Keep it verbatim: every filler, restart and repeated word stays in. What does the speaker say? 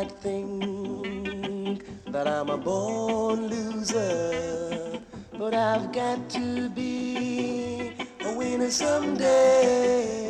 might think that I'm a born loser, but I've got to be a winner someday.